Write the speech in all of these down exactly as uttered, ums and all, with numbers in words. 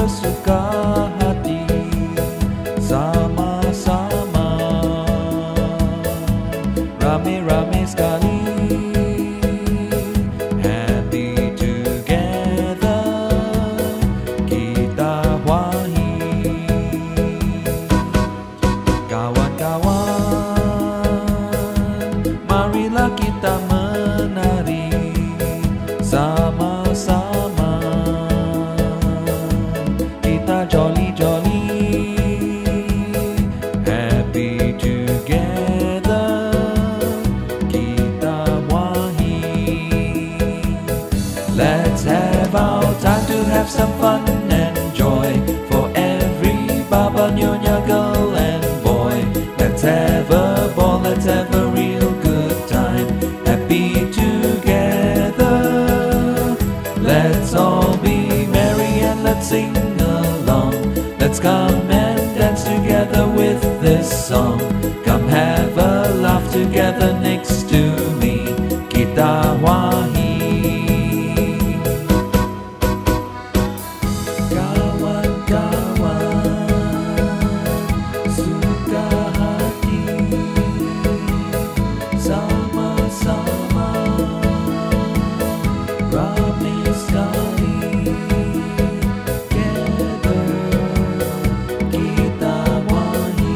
bersuka hati sama-sama, rame-rame sekali. Happy together, kita wahi. Kawan-kawan, marilah kita menari sama-sama. Kita jolly-jolly, happy together, kita wahi. Let's have our time to have some fun and joy for every baba, nyonya, girl and boy. Let's have a ball, let's have a real good time, happy together. Let's all be merry and let's sing along. Let's come and dance together with this song. Come have a laugh together next to me, kita wahi. Sama-sama, rame sekali. Together, kita wahi.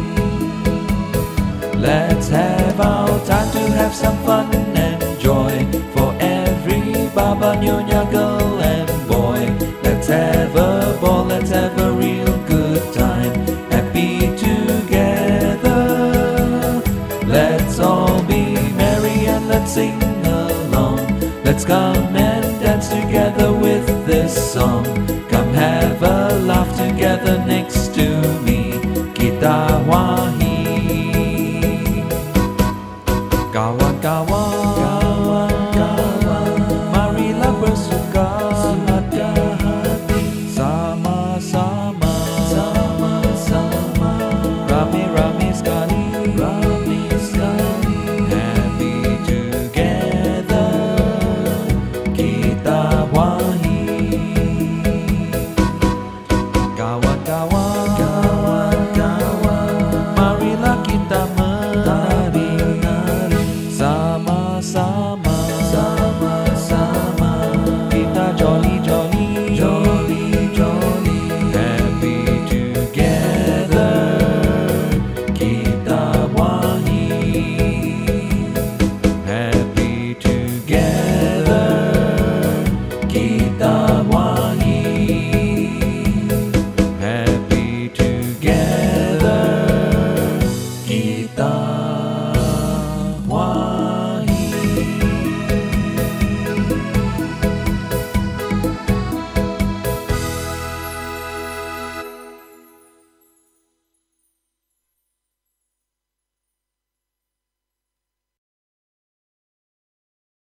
Let's have our time to have some fun and joy for every baba, nyonya, girl and boy. Let's have a ball, let's have a real good time, happy together. Let's all be merry and let's sing along. Let's come